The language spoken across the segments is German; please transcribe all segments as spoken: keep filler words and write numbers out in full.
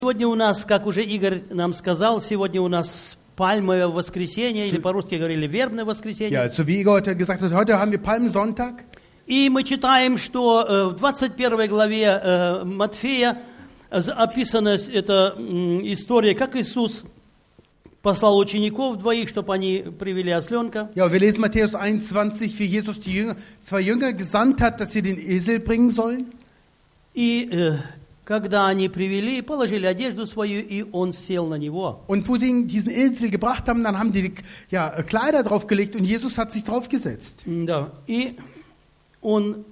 Сегодня у нас, как уже Игорь нам сказал, сегодня у нас пальмовое воскресенье, или по-русски говорили вербное воскресенье. Ja, so wie Igor heute gesagt hat, heute haben wir Palmsonntag. И мы читаем, что э, в двадцать первой главе э, Матфея описана эта м, история, как Иисус послал учеников двоих, чтобы они привели осленка. Ja, wir lesen Matthäus einundzwanzig, wie Jesus die Jünger, zwei Jünger gesandt hat, dass sie den Esel bringen sollen. И э, когда они привели, положили одежду свою, и он сел на него. Und wo sie diesen Esel gebracht haben, dann haben die ja, Kleider draufgelegt und Jesus hat sich draufgesetzt. Да. И он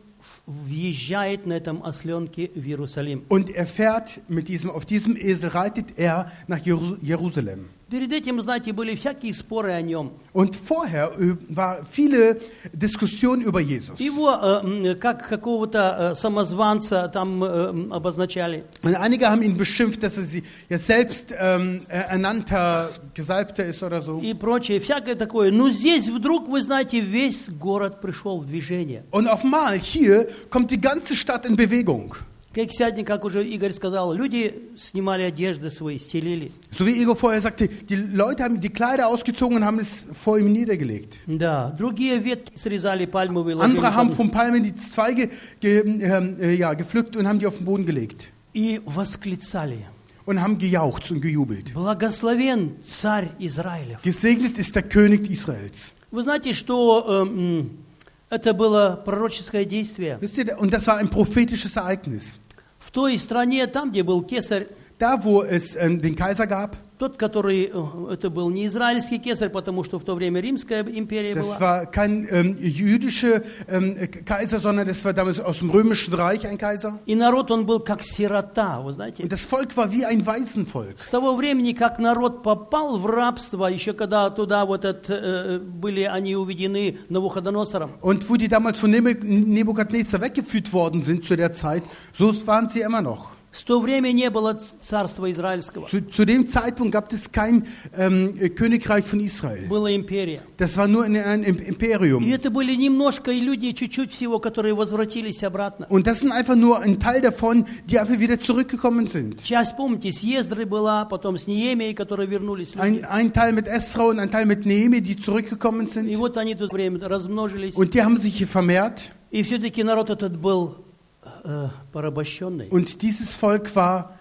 въезжает на этом осленке в Иерусалим. Und er fährt mit diesem, auf diesem Esel reitet er nach Jerusalem. Перед этим, знаете, были всякие споры о нем. Und vorher äh, war viele Diskussion über Jesus. Его äh, как какого-то äh, самозванца там äh, обозначали. Und einige haben ihn beschimpft, dass er sie ja selbst ähm, ernannter Gesalbter ist oder so. И прочее, всякое такое. Но здесь вдруг, вы знаете, весь город пришел в движение. Und auf einmal hier kommt die ganze Stadt in Bewegung. Как сегодня, как уже Игорь сказал, люди снимали одежды свои, стелили. So wie Igor vorher sagte, die Leute haben die Kleider ausgezogen und haben es vor ihm niedergelegt. Да, другие ветки срезали пальмовые, ложили. Andere haben vom Palmen die Zweige ge, äh, ja, gepflückt und haben die auf den Boden gelegt. И восклицали. Und haben gejauchzt und gejubelt. Благословен царь Израилев. Gesegnet ist der König Israels. Вы знаете, что э, это было пророческое действие. Wisst ihr, und das war ein prophetisches Ereignis. В той стране, там, где был кесарь, Da, wo es ähm, den Kaiser gab, тот, который, это был не израильский кесарь, потому что в то время Римская империя das была. war kein ähm, jüdischer ähm, Kaiser, sondern das war damals aus dem Römischen Reich ein Kaiser. И народ, он был как сирота, вы знаете. Und das Volk war wie ein Waisenvolk. С того времени, как народ попал в рабство, еще когда туда вот это, э, были они уведены Навуходоносором. Und wo die damals von Nebukadnezar weggeführt worden sind zu der Zeit, so waren sie immer noch. В то время не было царства израильского. Zu, zu dem Zeitpunkt gab es kein ähm, Königreich von Israel. Была империя. Das war nur ein, ein Imperium. И это были немножко и люди, чуть-чуть всего, которые возвратились обратно. Und das sind einfach nur ein Teil davon, die einfach wieder zurückgekommen sind. Часть, помните, с Ездрой была, потом с Неемией, которые вернулись. Ein, ein Teil mit Esra und ein Teil mit Nehemi, die zurückgekommen sind. И вот они тут время размножились. Und die haben sich hier vermehrt. И все-таки народ этот был порабощенный. Und dieses Volk war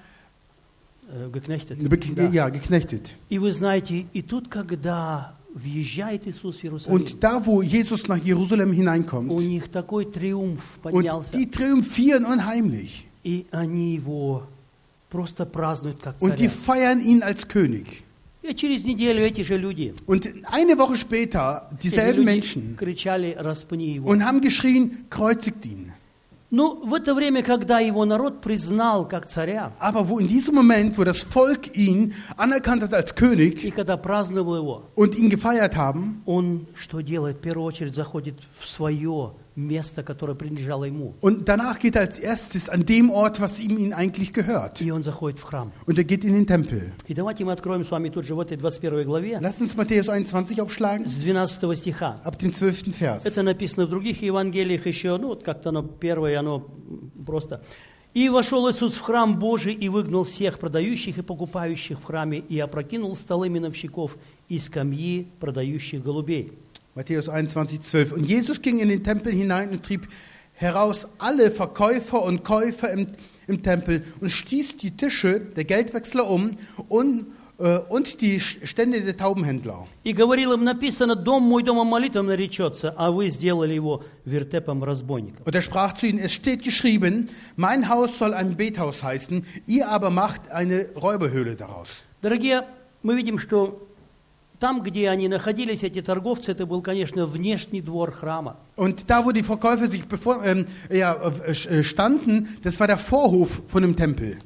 geknechtet. Ja, ja, geknechtet. И вы знаете, и тут, когда въезжает Иисус в Иерусалим, und da, wo Jesus nach Jerusalem hineinkommt, у них такой триумф поднялся. Und die triumphieren unheimlich. И они его просто празднуют как царя. Und die feiern ihn als König. И через неделю эти же люди, und eine Woche später dieselben Menschen кричали, распни его. Und haben geschrien, kreuzigt ihn. Ну, в это время, когда его народ признал как царя, aber wo in diesem Moment, wo das Volk ihn anerkannt hat als König и когда праздновал его, und ihn gefeiert haben, он что делает? В первую очередь заходит в свое место, которое принадлежало ему. Und danach geht er als erstes an dem Ort, was ihm ihn eigentlich gehört. И он заходит в храм. Und er geht in den Tempel. И давайте мы откроем с вами тут же в этой двадцать первой главе. Lass uns Matthäus einundzwanzig aufschlagen. С двенадцатого стиха. Ab dem zwölften Vers. Это написано в других Евангелиях еще, ну вот как-то оно первое, оно просто. «И вошел Иисус в храм Божий и выгнал всех продающих и покупающих в храме и опрокинул столы миновщиков и скамьи продающих голубей». Matthäus einundzwanzig, zwölf. Und Jesus ging in den Tempel hinein und trieb heraus alle Verkäufer und Käufer im, im Tempel und stieß die Tische der Geldwechsler um und, äh, und die Stände der Taubenhändler. И говорил им, написано, дом мой домом молитвам наречется, а вы сделали его вертепом разбойников. Und er sprach zu ihnen, es steht geschrieben, mein Haus soll ein Bethaus heißen, ihr aber macht eine Räuberhöhle daraus. Дорогие, мы видим, что там, где они находились, эти торговцы, это был, конечно, внешний двор храма. Und da, wo die Verkäufer sich bevor, ähm, ja, standen, das war der Vorhof von dem Tempel.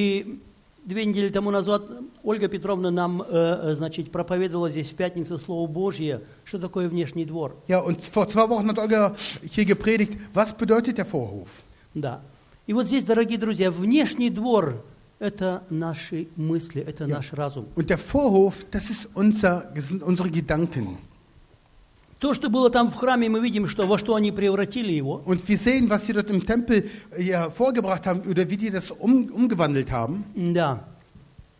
И две недели тому назад Ольга Петровна нам, äh, значит, проповедовала здесь в пятницу Слово Божье, что такое внешний двор. Ja, und vor zwei Wochen hat Olga hier gepredigt, was bedeutet der Vorhof? Да. И вот здесь, дорогие друзья, внешний двор это наши мысли, это ja. наш разум. Und der Vorhof, das ist unser, das sind unsere Gedanken. То, что было там в храме, мы видим, что во что они превратили его. Und wir sehen, was sie dort im Tempel ja, vorgebracht haben oder wie die das um, umgewandelt haben. Да.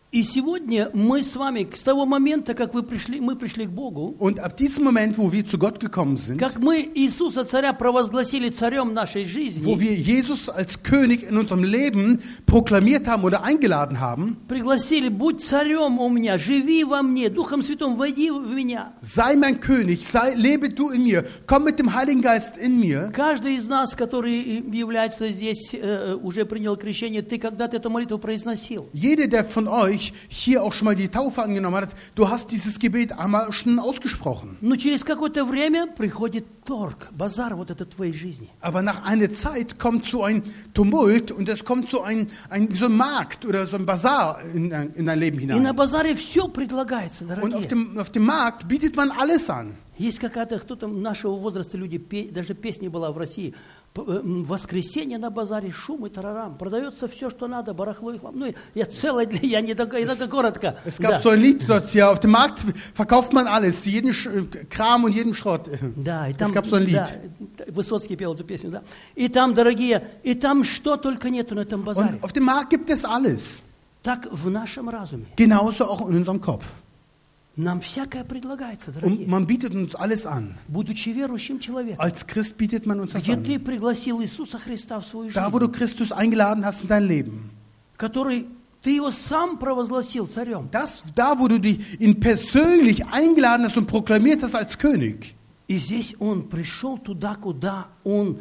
И сегодня мы с вами, с того момента, как вы пришли, мы пришли к Богу, Und ab diesem Moment, wo wir zu Gott gekommen sind, как мы Иисуса Царя провозгласили царем нашей wo жизни, wir Jesus als König in unserem Leben proklamiert haben oder eingeladen haben, пригласили, будь царем у меня, живи во мне, Духом Святым войди в меня. sei mein König, sei, lebe du in mir, komm mit dem Heiligen Geist in mir. Каждый из нас, который является здесь, э, уже принял крещение, ты когда-то эту молитву произносил. Jeder, der von euch hier auch schon mal die Taufe angenommen hat, du hast dieses Gebet einmal schon ausgesprochen. Но через какое-то время приходит торг, базар вот это твоей жизни. Aber nach einer Zeit kommt so ein Tumult und es kommt so ein, ein, so ein Markt oder so ein Bazar in, in dein Leben И на hinein. базаре все предлагается, Und auf дорогие. dem, auf dem Markt bietet man alles an. Есть какая-то, кто-то нашего возраста, люди, пе- даже песня была в России, п- э, м, «Воскресенье на базаре, шум и тарарам, продается все, что надо, барахло и хлам». Ну, я целая, для- я не только, я только коротко. Es gab Да. so ein Lied dort hier, auf dem Markt verkauft man alles, jeden Sch- Kram und jeden Schrott. Да, и Es там, gab so ein Lied. да, Высоцкий пел эту песню, да. И там, дорогие, и там что только нету на этом базаре. Und auf dem Markt gibt es alles. Так в нашем разуме. Genauso auch in unserem Kopf. Нам всякое предлагается, Und дорогие. man bietet uns alles an. Будучи верующим человеком, Als Christ bietet man uns das где an. ты пригласил Иисуса Христа в свою Da, wo du жизнь, Christus eingeladen hast in dein Leben. который ты его сам провозгласил царем. Das, da, wo du die, ihn persönlich eingeladen hast und proklamiert hast als König. И здесь он пришел туда, куда он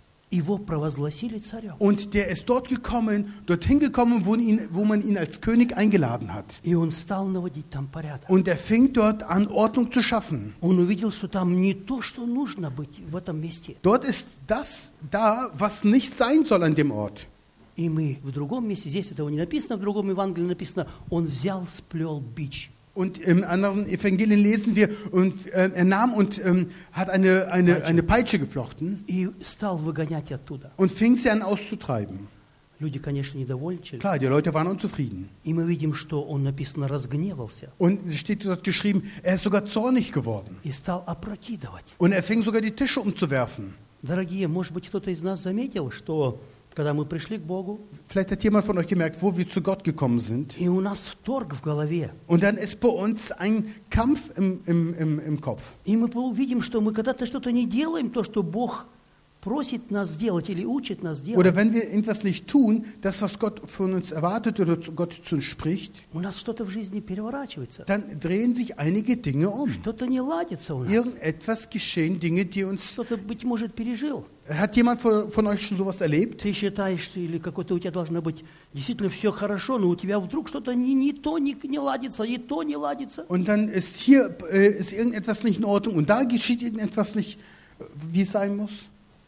его провозгласили царем. Und der ist dort gekommen, dorthin gekommen, wo, ihn, wo man ihn als König eingeladen hat. И он стал наводить там порядок. Und er fing dort an, Ordnung zu schaffen. Он увидел, что там не то, что нужно быть в этом месте. Dort ist das da, was nicht sein soll an dem Ort. И мы в другом месте, здесь этого не написано, в другом Евангелии написано, он взял, сплел бич. Und im anderen Evangelien lesen wir, und äh, er nahm und ähm, hat eine, eine, eine Peitsche geflochten И стал выгонять оттуда. und fing sie an auszutreiben. Люди, конечно, недовольничали. Klar, die Leute waren unzufrieden. И мы видим, что он, написано, разгневался Und es steht dort geschrieben, er ist sogar zornig geworden. и стал опрокидывать. Und er fing sogar die Tische umzuwerfen. Дорогие, может быть, кто-то из нас заметил, что когда мы пришли к Богу, Vielleicht hat jemand von euch gemerkt, wo wir zu Gott gekommen sind. и у нас вторг в голове, Und dann ist bei uns ein Kampf im, im, im, im Kopf. и мы увидим, что мы когда-то что-то не делаем, то, что Бог просит нас сделать или учит нас делать, Oder wenn wir irgendwas nicht tun, das, was Gott von uns erwartet oder Gott zu uns spricht, у нас что-то в жизни переворачивается. dann drehen sich einige Dinge um. Что-то не ладится у нас. Irgendetwas geschehen, Dinge, die uns... Кто-то, быть может, пережил. Hat jemand von, von euch schon sowas erlebt? Ты считаешь, что или какой-то у тебя должно быть действительно все хорошо, но у тебя вдруг что-то не, не то не, не ладится, и то не ладится. Und dann ist hier äh, ist irgendetwas nicht in Ordnung und da geschieht irgendetwas nicht, äh, wie es sein muss.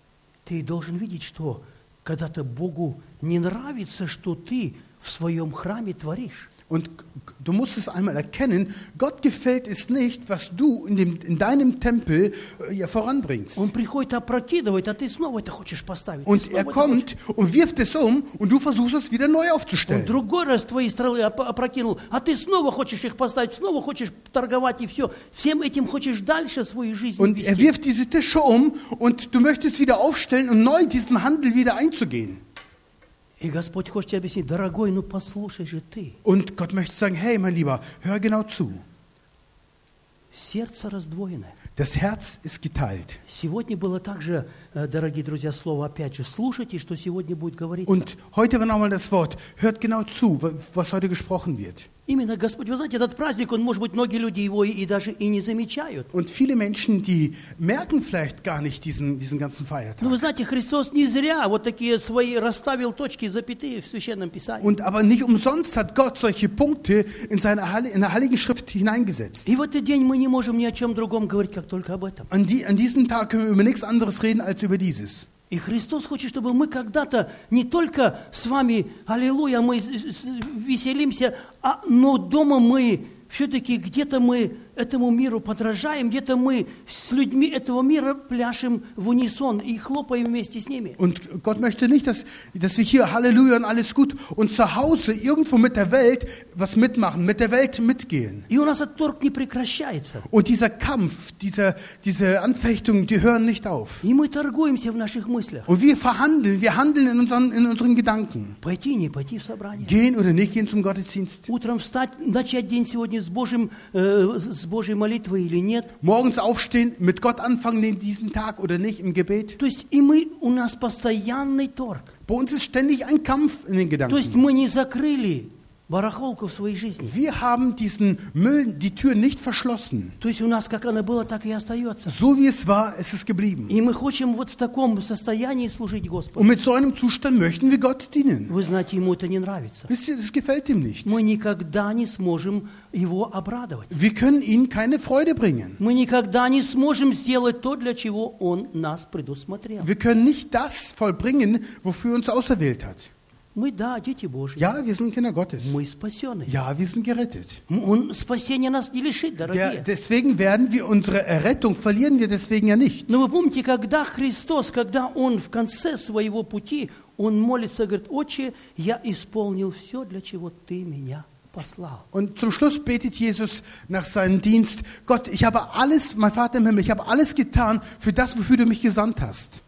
Ты должен видеть, что когда-то Богу не нравится, что ты в своем храме творишь. Und du musst es einmal erkennen, Gott gefällt es nicht, was du in, dem, in deinem Tempel äh, ja, voranbringst. Он приходит, опрокидывает, а ты снова это хочешь поставить. Ты Und снова er это kommt und wirft es um und du versuchst es wieder neu Он aufzustellen. другой раз твои стрелы оп- опрокинул, а ты снова хочешь их поставить, снова хочешь торговать и все. Всем этим хочешь дальше свою жизнь Und er вести. wirft diese Tische um und du möchtest wieder aufstellen und neu diesen Handel wieder einzugehen. И Господь хочет тебе объяснить, дорогой, ну послушай же ты. Und Gott möchte sagen, hey, mein Lieber, hör genau zu. Сердце раздвоенное. Das Herz ist geteilt. Сегодня было также, э, дорогие друзья, слово опять же. Слушайте, что сегодня будет говориться. Und heute war nochmal das Wort, hört genau zu, was heute gesprochen wird. Именно, Господь, вы знаете, этот праздник, он, может быть, многие люди его и, и даже и не замечают. Und viele Menschen, die merken vielleicht gar nicht diesen, diesen ganzen Но Feiertag. вы знаете, Христос не зря вот такие свои расставил точки и запятые в Священном Писании. Und aber nicht umsonst hat Gott solche Punkte in, seine, Heil- in der Heiligen Schrift hineingesetzt. И в этот день мы не можем ни о чем другом говорить, как только об этом. An, die, an diesem Tag können wir über nichts anderes reden als über dieses. И Христос хочет, чтобы мы когда-то не только с вами, аллилуйя, мы с- с- веселимся, а, но дома мы все-таки где-то мы этому миру подражаем, где-то мы с людьми этого мира пляшем в унисон и хлопаем вместе с ними. Und Gott möchte nicht, dass, dass wir hier Halleluja und alles gut und zu Hause irgendwo mit der Welt was mitmachen, mit der Welt mitgehen. И у нас этот торг не прекращается. Und dieser Kampf, diese, diese Anfechtungen, die hören nicht auf. И мы торгуемся в наших мыслях. Und wir verhandeln, wir handeln in unseren, in unseren Gedanken. Пойти, не пойти в собрание. Gehen oder nicht gehen zum Gottesdienst. Утром встать, начать день сегодня с, Божьим, э, с Божьей молитвой или нет. Morgens aufstehen, mit Gott anfangen in diesen Tag oder nicht im Gebet. То есть и мы, у нас постоянный торг. Bei uns ist ständig ein Kampf in den То есть Gedanken. мы не закрыли барахолку в своей жизни. Wir haben diesen Müll, die Tür nicht verschlossen. То есть у нас как она была, так и остается. So wie es war, ist es geblieben. И мы хотим вот в таком состоянии служить Господу. Und mit so einem Zustand möchten wir Gott dienen. Вы знаете, ему это не нравится. Wisst ihr, das gefällt ihm nicht. Мы никогда не сможем его обрадовать. Wir können ihm keine Freude bringen. Мы никогда не сможем сделать то, для чего он нас предусмотрел. Wir können nicht das vollbringen, wofür er uns auserwählt hat. Мы, да, дети Божьи. Ja, wir sind Kinder Gottes. Мы спасены. Ja, wir sind gerettet. Он спасение нас не лишит, Der, дорогие. deswegen werden wir unsere Errettung, verlieren wir deswegen ja nicht. Но вы помните, когда Христос, когда Он в конце своего пути, Он молится, говорит: «Отче, я исполнил все, для чего Ты меня послал». Und zum Schluss betet Jesus nach seinem Dienst: Gott, ich habe alles, mein Vater im Himmel, ich habe alles getan für das, wofür du mich gesandt hast.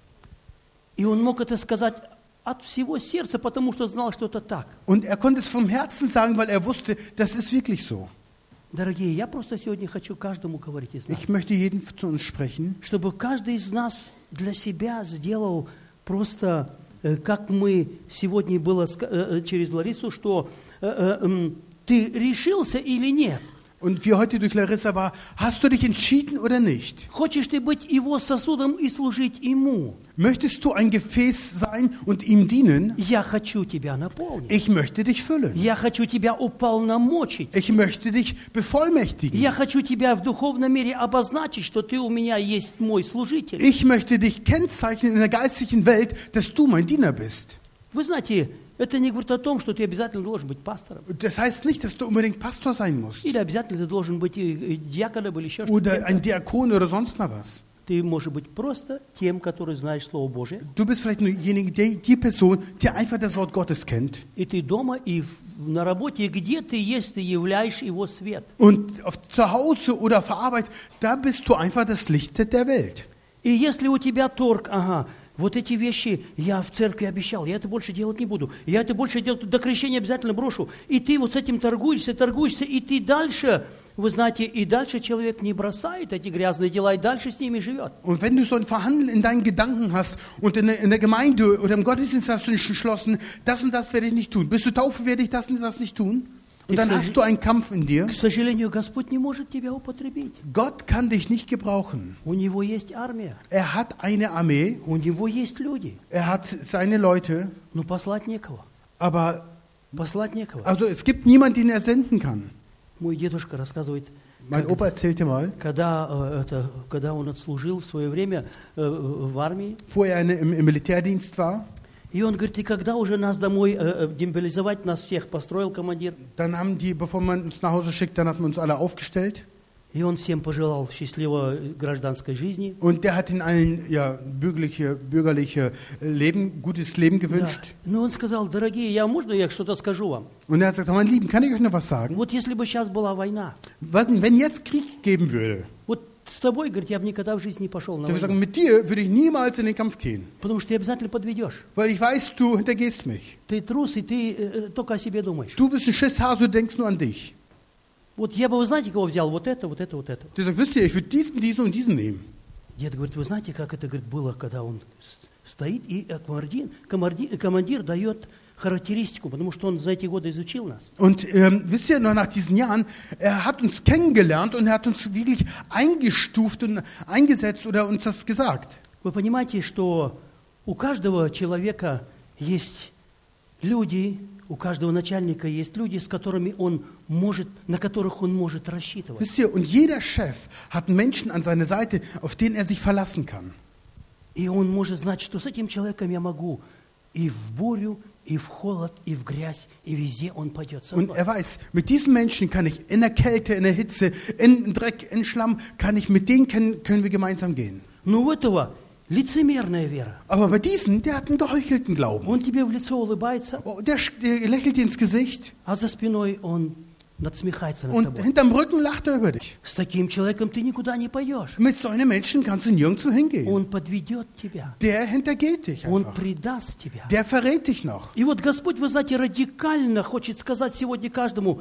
И Он мог это сказать от всего сердца, потому что знал, что это так. Und er konnte es vom Herzen sagen, weil er wusste, das ist wirklich so. Дорогие, я просто сегодня хочу каждому говорить из нас, Ich möchte jeden zu uns sprechen, чтобы каждый из нас для себя сделал просто, э, как мы сегодня было ска- э, э, через Ларису, что э, э, м, ты решился или нет. und wie heute durch Larissa war, hast du dich entschieden oder nicht? Хочешь ты быть Его сосудом и служить Ему? Möchtest du ein Gefäß sein und ihm dienen? Я хочу тебя наполнить. Ich möchte dich füllen. Я хочу тебя уполномочить. Ich möchte dich bevollmächtigen. Я хочу тебя в духовном мире обозначить, что ты у меня есть мой служитель. Ich möchte dich kennzeichnen in der geistlichen Welt, dass du mein Diener bist. Вы знаете, это не говорит о том, что ты обязательно должен быть пастором. Das heißt nicht, dass du unbedingt Pastor sein musst. Или обязательно ты должен быть и- и диаконом или еще Oder что-то. ein Diakon oder sonst noch was. Ты можешь быть просто тем, который знаешь Слово Божие. Du bist vielleicht nur diejenige, die, die Person, die einfach das Wort Gottes kennt. И ты дома, и в- на работе, и где ты есть, ты являешь Его свет. Und auf, zu Hause oder auf der Arbeit, da bist du einfach das Licht der Welt. И если у тебя торг, ага, вот эти вещи я в церкви обещал, я это больше делать не буду, я это больше делать, до крещения обязательно брошу, и ты вот с этим торгуешься, торгуешься, и ты дальше, вы знаете, и дальше человек не бросает эти грязные дела, и dальше с ними живет. Und wenn du so ein Verhandeln in deinen Gedanken hast und in der, in der Gemeinde oder im Gottesdienst hast du dich entschlossen, das und das werde ich nicht tun. Bis zur Taufe werde ich das und das nicht tun. Und dann hast du einen Kampf in dir. К сожалению, Господь не может тебя употребить. Gott kann dich nicht gebrauchen. У Него есть армия, Er hat eine Armee, у Него есть люди, er hat seine Leute, но послать некого, aber послать некого. also es gibt niemanden, den er senden kann. Мой дедушка рассказывает, Mein Opa erzählte mal, когда, э, это, когда он отслужил в свое время э, в армии, wo er eine, im, im Militärdienst war, и он говорит, и когда уже нас домой э, э, демобилизовать, нас всех построил командир, dann haben die, bevor man uns nach Hause schickt, dann hat man uns alle aufgestellt. и он всем пожелал счастливой гражданской жизни. Und der hat ihnen allen ja, bürgerliche, bürgerliche Leben, gutes Leben Да. gewünscht. Но он сказал: дорогие, я можно я что-то скажу вам? Und er hat gesagt, mein Lieben, kann ich euch noch was sagen? Вот если бы сейчас была война, Was, wenn jetzt Krieg geben würde, вот с тобой, говорит, я бы никогда в жизни не пошел на dann würde ich sagen, войну, mit dir würde ich niemals in den Kampf gehen. потому что ты обязательно подведешь. Weil ich weiß, du hintergehst mich. Ты трус, и ты э, э, только о себе думаешь. Du bist ein Schisshase, du denkst nur an dich. Вот я бы, вы знаете, кого взял? Вот это, вот это, вот это. Du sagst, wisst ihr, ich würde diesen, diesen und diesen nehmen. Дед говорит, вы знаете, как это, говорит, было, когда он с- стоит, и э, командир, командир, командир дает характеристику, потому что он за эти годы изучил нас. Und ähm, wisst ihr, noch nach diesen Jahren, er hat uns kennengelernt und er hat uns wirklich eingestuft und eingesetzt oder uns das gesagt. Вы понимаете, что у каждого человека есть люди, у каждого начальника есть люди, с которыми он может, на которых он может рассчитывать. Wisst ihr, und jeder Chef hat Menschen an seiner Seite, auf denen er sich verlassen kann. И он может знать, что с этим человеком я могу и в бурю, и в холод, и в грязь, и везде он пойдет со Und мной. er weiß, mit diesen Menschen kann ich in der Kälte, in der Hitze, in Dreck, in Schlamm, kann ich mit denen können, können wir gemeinsam gehen. Но у этого лицемерная вера. Aber bei diesen, der hat einen geheuchelten Glauben. Он тебе в лицо улыбается, Oh, der, der lächelt dir ins Gesicht а за спиной он надсмехается над und тобой. hinterm Rücken lacht er über dich. С таким человеком ты никуда не пойдешь. Mit so einem Menschen kannst du nirgendwo hingehen. Он подведет тебя. Der hintergeht dich Он einfach. предаст тебя. Der verrät dich noch. И вот Господь, вы знаете, радикально хочет сказать сегодня каждому,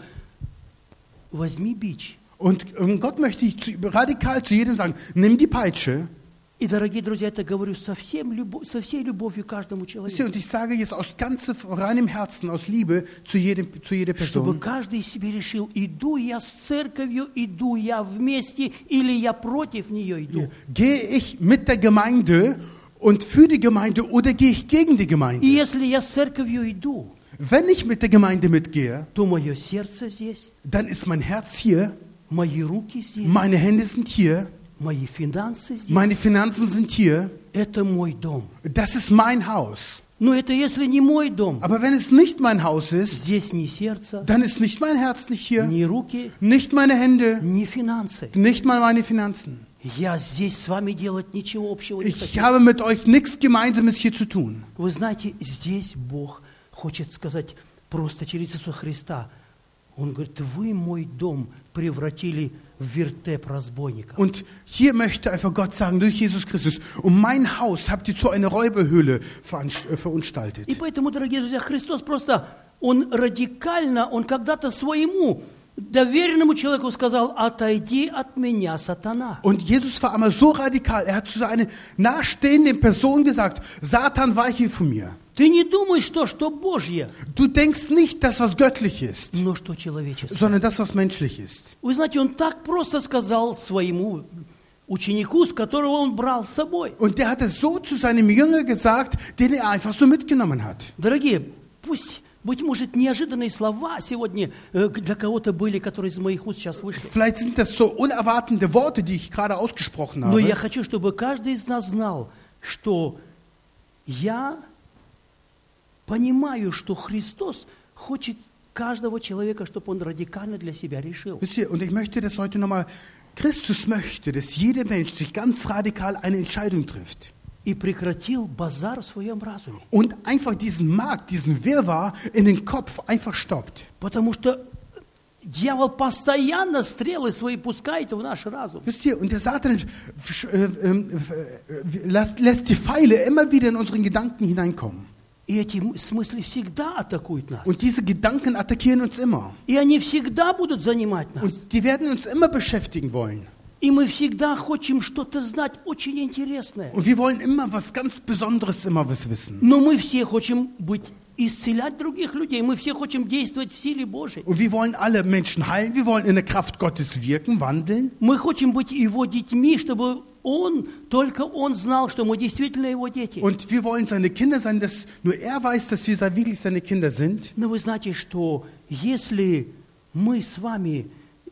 возьми бич. Und ähm, Gott möchte ich zu, radikal zu jedem sagen, nimm die Peitsche. И, дорогие друзья, это говорю со, всем, любо- со всей любовью к каждому Wisst ihr, человеку. und ich sage jetzt aus ganzem, reinem Herzen, aus Liebe zu, jedem, zu jeder Чтобы Person, каждый себе решил, иду я с церковью, иду я вместе, или я против нее иду. gehe ich mit der Gemeinde und für die Gemeinde oder gehe ich gegen die И Gemeinde? если я с церковью иду, Wenn ich mit der Gemeinde mitgehe, то мое сердце здесь, dann ist mein Herz hier, мои руки здесь, meine Hände sind hier, мои финансы здесь. meine Finanzen sind hier. Это мой дом. Das ist mein Haus. Но это если не мой дом. Aber wenn es nicht mein Haus ist, Здесь ни сердце, dann ist nicht mein Herz nicht hier, ни руки, nicht meine Hände, ни финансы. nicht mal meine Finanzen. Я здесь с вами делать ничего общего не Ich хочу. habe mit euch nichts Gemeinsames hier zu tun. Вы знаете, здесь Бог хочет сказать просто через Иисуса Христа. Он говорит, вы мой дом превратили в вертеп разбойников. Und hier möchte einfach Gott sagen, durch Jesus Christus, und mein Haus habt ihr zu einer Räuberhöhle veranst- äh, verunstaltet. И поэтому, дорогие друзья, Христос просто, Он радикально, Он когда-то своему доверенному человеку сказал, отойди от меня, сатана. Und Jesus war einmal so radikal, er hat zu seiner nahestehenden Person gesagt, Satan, weiche von mir. Ты не думай, что, что Божье, Du denkst nicht das, was göttlich ist, но что человеческое. sondern das, was menschlich ist. Вы знаете, Он так просто сказал своему ученику, с которого Он брал с собой. Und der hat es so zu seinem Jünger gesagt, den er einfach so mitgenommen hat. Дорогие, пусть, быть может, неожиданные слова сегодня э, для кого-то были, которые из моих уст сейчас вышли. Vielleicht sind das so unerwartende Worte, die ich gerade ausgesprochen Но я habe. хочу, чтобы каждый из нас знал, что я понимаю, что Христос хочет каждого человека, чтобы он радикально для себя решил. Wisst ihr, und ich möchte das heute nochmal, Christus möchte, dass jeder Mensch sich ganz radikal eine Entscheidung trifft. И прекратил базар в своем разуме. Und einfach diesen Markt, diesen Wirrwarr in den Kopf einfach stoppt. Потому что дьявол постоянно стрелы свои пускает в наш разум. Wisst ihr, und der Satan äh, äh, äh, lässt, lässt die Pfeile immer wieder in unseren Gedanken hineinkommen. И эти м- смыслы всегда атакуют нас. Und diese Gedanken attackieren uns immer. И они всегда будут занимать нас. Und die werden uns immer beschäftigen wollen. И мы всегда хотим что-то знать очень интересное. Und wir wollen immer was ganz Besonderes, immer was wissen. Но мы все хотим быть, исцелять других людей. Мы все хотим действовать в силе Божьей. Und wir wollen alle Menschen heilen, wir wollen in der Kraft Gottes wirken, wandeln. Мы хотим быть Его детьми, чтобы Он, только Он знал, что мы действительно Его дети. Und wir wollen seine Kinder sein, dass nur er weiß, dass wir wirklich seine Kinder sind. Но вы знаете, что если мы с вами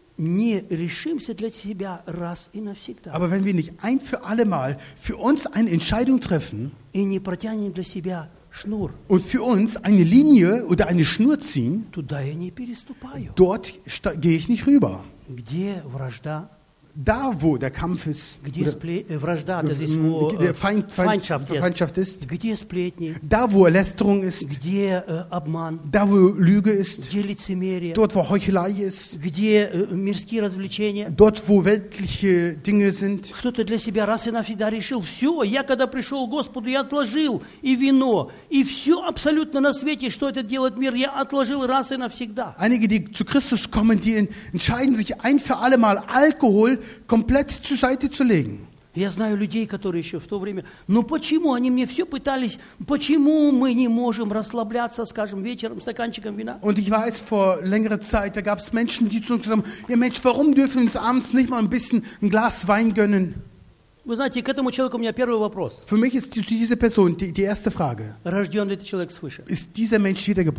не решимся для себя раз и навсегда, Aber wenn wir nicht ein für alle Mal für uns eine Entscheidung treffen и не протянем для себя шнур, und für uns eine Linie oder eine Schnur ziehen, туда я не переступаю. dort sta- gehe ich nicht rüber. Где вражда? Da, wo der Kampf ist, Где oder, спле... э, вражда, это здесь ähm, во- э, der Feind, Feind, Feindschaft есть. Feindschaft ist, Где сплетни? da, wo Lästerung ist, Где э, обман? da, wo Lüge ist, Где лицемерие? dort, wo Heuchelei ist, Где э, мирские развлечения? dort, wo weltliche Dinge sind. Кто-то для себя раз и навсегда решил, все, я когда пришел к Господу, я отложил и вино, и все абсолютно на свете, что это делает мир, я отложил раз и навсегда. Einige, die zu Christus kommen, die entscheiden sich ein für alle Mal, Alkohol komplett zur Seite zu legen. Я знаю людей, которые еще в то время, ну почему они мне все пытались, почему мы не можем расслабляться, скажем, вечером стаканчиком вина? Und ich weiß, vor längerer Zeit, da gab es Menschen, die zu uns gesagt haben, ja Mensch, warum dürfen wir uns abends nicht mal ein bisschen ein Glas Wein gönnen? Вы знаете, к этому человеку у меня первый вопрос. Für mich ist die- diese Person die, die erste Frage. Рожден ли этот человек свыше? Ist dieser Mensch wiedergeboren?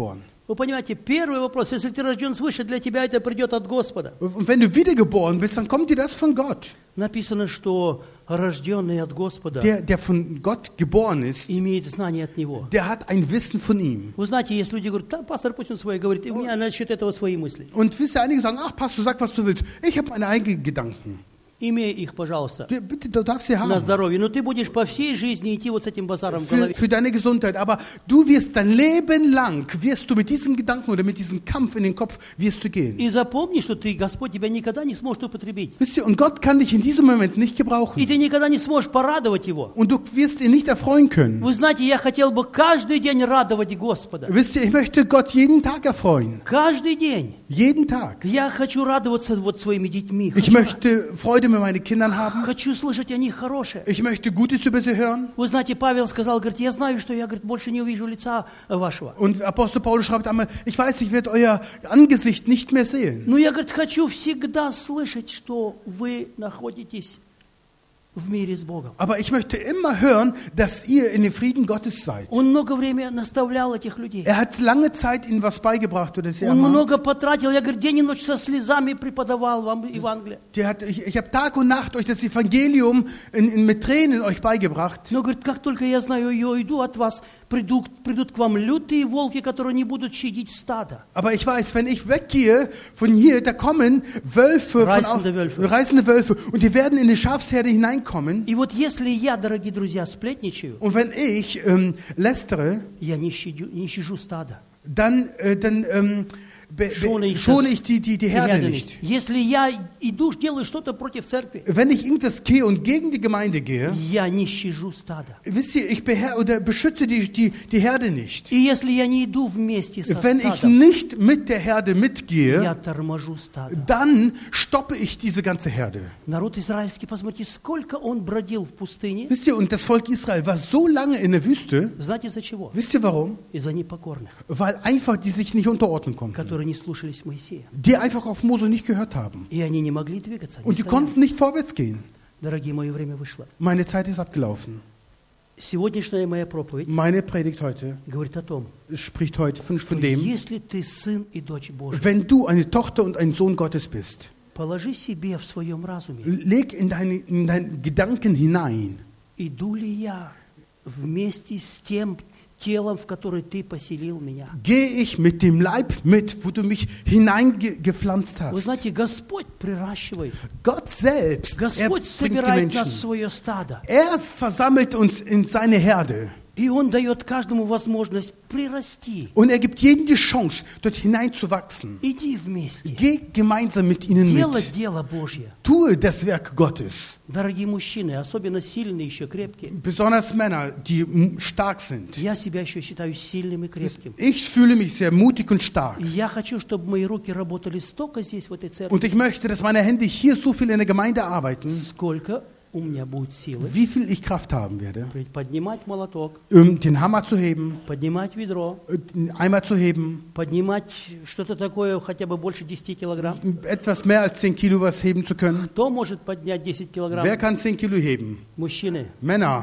Вы понимаете, первый вопрос, если ты рожден свыше, для тебя это придет от Господа. Und wenn du wiedergeboren bist, dann kommt dir das von Gott. Написано, что рожденный от Господа Der, der von Gott geboren ist, имеет знание от Него. der hat ein Wissen von ihm. Вы знаете, есть люди, говорят, да, пастор, пусть он свои говорит, и у меня насчет этого свои мысли. Und wisst ihr, einige sagen, ach Pastor, sag, was du willst. Ich habe meine eigenen Gedanken. Имей их, пожалуйста, Du, bitte, du darfst sie на haben. здоровье. Но ты будешь по всей жизни идти вот с этим базаром в Für, голове. für deine Gesundheit. Aber du wirst dein Leben lang, wirst du mit diesem Gedanken oder mit diesem Kampf in den Kopf, wirst du gehen. И запомни, что ты, Господь тебя никогда не сможет употребить. Wisst ihr, und Gott kann dich in diesem Moment nicht И gebrauchen. ты никогда не сможешь порадовать Его. Und du wirst ihn nicht erfreuen können. Вы знаете, я хотел бы каждый день радовать Господа. Wisst ihr, ich möchte Gott jeden Tag erfreuen. Каждый день. Jeden Tag. Я хочу радоваться вот своими детьми. Ich Хочу, möchte Freude mit meinen Kindern haben. хочу слышать о них хорошее. Ich möchte Gutes über sie hören. Вы знаете, Павел сказал, говорит, я знаю, что я, говорит, больше не увижу лица вашего. Und Apostel Paulus schreibt einmal, ich weiß, ich werde euer Angesicht nicht mehr sehen. Но я, говорит, хочу всегда слышать, что вы находитесь в мире с Богом. Aber ich möchte immer hören, dass ihr in dem Frieden Gottes seid. Он много времени наставлял этих людей. Er hat lange Zeit ihnen was beigebracht oder sie Он ermahnt. много потратил. Я, говорит, день и ночь со слезами преподавал вам Евангелие. Der hat, ich ich habe Tag und Nacht euch das Evangelium in, in, mit Tränen euch beigebracht. Но, говорит, как только я знаю, я уйду от вас, придут, придут к вам лютые волки, которые не будут щадить стадо. Aber ich weiß, wenn ich weggehe von hier, da kommen Wölfe, Reißende von, Wölfe. reißende Wölfe und die werden in die Schafsherde hineinkommen. И вот если я, дорогие друзья, сплетничаю, Und wenn ich ähm, lästere, я не щадю, не щажу стада. dann, äh, dann ähm, be, Schone be, ich schone das- ich die, die, die Die Herde Herde nicht. nicht. Если я иду, делаю что-то против церкви, Wenn ich irgendwas gehe und gegen die Gemeinde gehe, я не щажу стада. wisst ihr, ich beher oder beschütze die, die, die Herde nicht. И если я не иду вместе со Wenn ich стадом, nicht mit der Herde mitgehe, я торможу стадо. dann stoppe ich diese ganze Herde. Народ израильский, посмотрите, сколько он бродил в пустыне. Wisst ihr, und das Volk Israel war so lange in der Wüste. Знаете, из-за чего? Wisst ihr warum? Из-за непокорных, Weil einfach die sich nicht unterordnen konnten. которые не слушались Моисея. Die einfach auf Mose nicht gehört haben. И они не могли двигаться. они Und die стояли. konnten nicht vorwärts gehen. Дорогие, мое время вышло. Meine Zeit ist abgelaufen. Сегодняшняя моя проповедь Meine Predigt heute говорит о том, spricht heute von, von что dem, если ты сын и дочь Божья, wenn du eine Tochter und ein Sohn Gottes bist, положи себе в своем разуме, leg in deine in deinen Gedanken hinein, иду ли я вместе с тем телом, в которое ты поселил меня. gehe ich mit dem Leib mit, wo du mich hineingepflanzt Вы hast. знаете, Господь приращивает. Gott selbst, er Господь bringt die собирает нас в Menschen. свое стадо. Er versammelt uns in seine Herde. И Он дает каждому возможность прирасти. Und er gibt jedem die Chance, dort hineinzuwachsen. Иди вместе. Geh gemeinsam mit ihnen Делать mit. дело Божье. Tue das Werk Gottes. Дорогие мужчины, особенно сильные, еще крепкие. Besonders Männer, die m- stark sind. Я себя еще считаю сильным и крепким. Ich fühle mich sehr mutig und stark. И я хочу, чтобы мои руки работали столько здесь, в этой церкви, Und ich möchte, dass meine Hände hier so viel in der Gemeinde arbeiten, сколько у меня будет силы wie viel ich Kraft haben werde, поднимать молоток, um den Hammer zu heben, поднимать ведро, äh, den Eimer zu heben, поднимать что-то такое хотя бы больше десяти килограмм. etwas mehr als zehn Kilo was heben zu können. Кто может поднять десять килограмм? Wer kann zehn Kilo heben? Мужчины. Männer.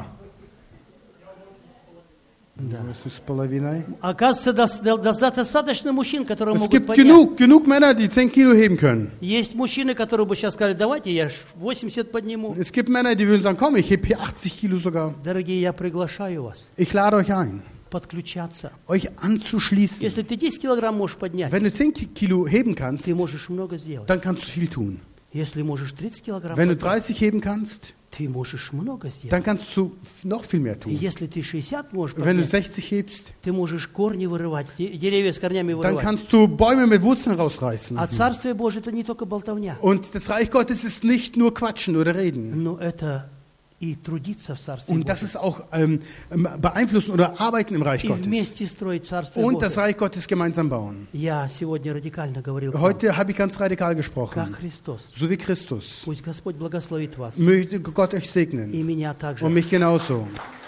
Да. Was ist половиной? Оказывается, дос- до- до- достаточно мужчин, которые Es могут gibt поднять. genug, genug Männer, die zehn Kilo heben können. Есть мужчины, которые бы сейчас сказали, давайте я ж восемьдесят подниму. Es gibt Männer, die würden sagen, komm, ich hebe hier achtzig Kilo sogar. Дорогие, я приглашаю вас Ich lade euch ein, подключаться. euch anzuschließen. Если ты десять килограмм можешь поднять, Wenn du zehn Kilo heben kannst, ты можешь много сделать. dann kannst du viel tun. Если можешь тридцать килограмм Wenn du поднять, dreißig heben kannst, ты можешь много сделать. dann kannst du f- noch viel mehr И tun. если ты шестьдесят можешь Wenn du поднять, sechzig hebst, ты можешь корни вырывать, де- деревья с корнями dann вырывать. kannst du Bäume mit Wurzeln rausreißen. А Царствие Божие это не только болтовня, Und das Reich Gottes ist nicht nur Quatschen oder Reden. но это и трудиться в Царстве Und das Божьем. ist auch ähm, ähm, beeinflussen oder arbeiten im Reich И Gottes. вместе строить Царствие Und das Божие. Reich Gottes gemeinsam bauen. Я сегодня радикально говорил, к вам, Heute habe ich ganz radikal как gesprochen. Христос. So wie Christus. Пусть Господь благословит вас Möchte Gott euch и segnen. меня также. Und mich genauso.